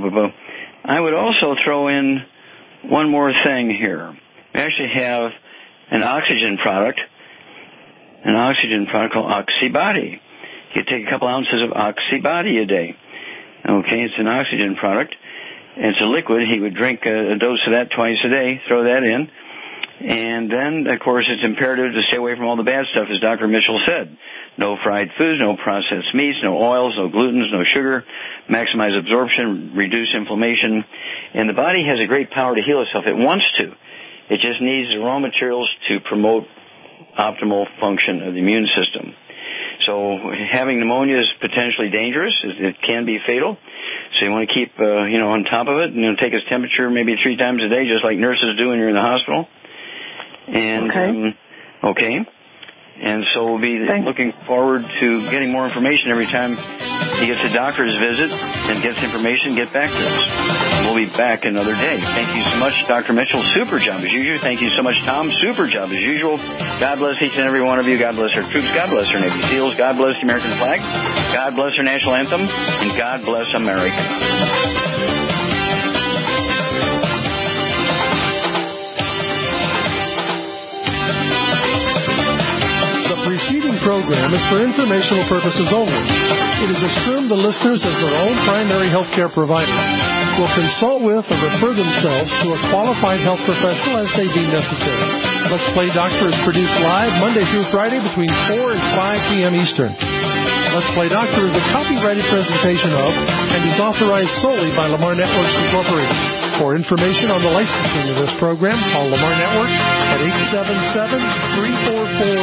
I would also throw in one more thing here. We actually have an oxygen product, an oxygen product called Oxybody. You take a couple ounces of Oxybody a day. Okay, it's an oxygen product. It's a liquid. He would drink a, a dose of that twice a day, throw that in. And then, of course, it's imperative to stay away from all the bad stuff, as Doctor Mitchell said. No fried foods, no processed meats, no oils, no glutens, no sugar. Maximize absorption, reduce inflammation. And the body has a great power to heal itself. It wants to. It just needs the raw materials to promote optimal function of the immune system. So having pneumonia is potentially dangerous. It can be fatal. So you want to keep, uh, you know, on top of it. You know, take his temperature maybe three times a day, just like nurses do when you're in the hospital. And okay. Um, okay. And so we'll be Thanks. looking forward to getting more information every time he gets a doctor's visit and gets information. Get back to us. We'll be back another day. Thank you so much, Doctor Mitchell. Super job as usual. Thank you so much, Tom. Super job as usual. God bless each and every one of you. God bless our troops. God bless our Navy SEALs. God bless the American flag. God bless our national anthem. And God bless America. The preceding program is for informational purposes only. It is assumed the listeners, as their own primary health care provider, will consult with or refer themselves to a qualified health professional as they deem necessary. Let's Play Doctor is produced live Monday through Friday between four and five p.m. Eastern. Let's Play Doctor is a copyrighted presentation of and is authorized solely by Lamar Networks Incorporated. For information on the licensing of this program, call Lamar Networks at eight seven seven, three four four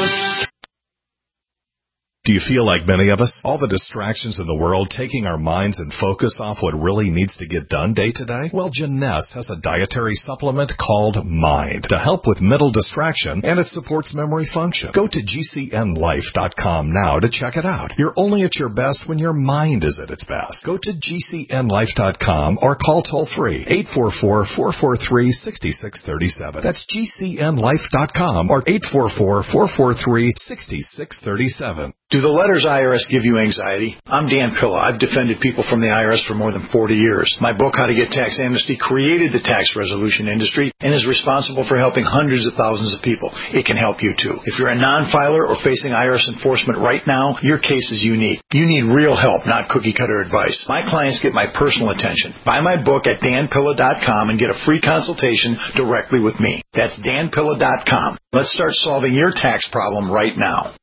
Do you feel like many of us? All the distractions in the world taking our minds and focus off what really needs to get done day to day? Well, Janess has a dietary supplement called Mind to help with mental distraction, and it supports memory function. Go to G C N life dot com now to check it out. You're only at your best when your mind is at its best. Go to G C N life dot com or call toll-free eight four four, four four three, six six three seven. That's G C N life dot com or eight four four, four four three, six six three seven. Do the letters I R S give you anxiety? I'm Dan Pilla. I've defended people from the I R S for more than forty years. My book, How to Get Tax Amnesty, created the tax resolution industry and is responsible for helping hundreds of thousands of people. It can help you too. If you're a non-filer or facing I R S enforcement right now, your case is unique. You need real help, not cookie-cutter advice. My clients get my personal attention. Buy my book at Dan Pilla dot com and get a free consultation directly with me. That's Dan Pilla dot com. Let's start solving your tax problem right now.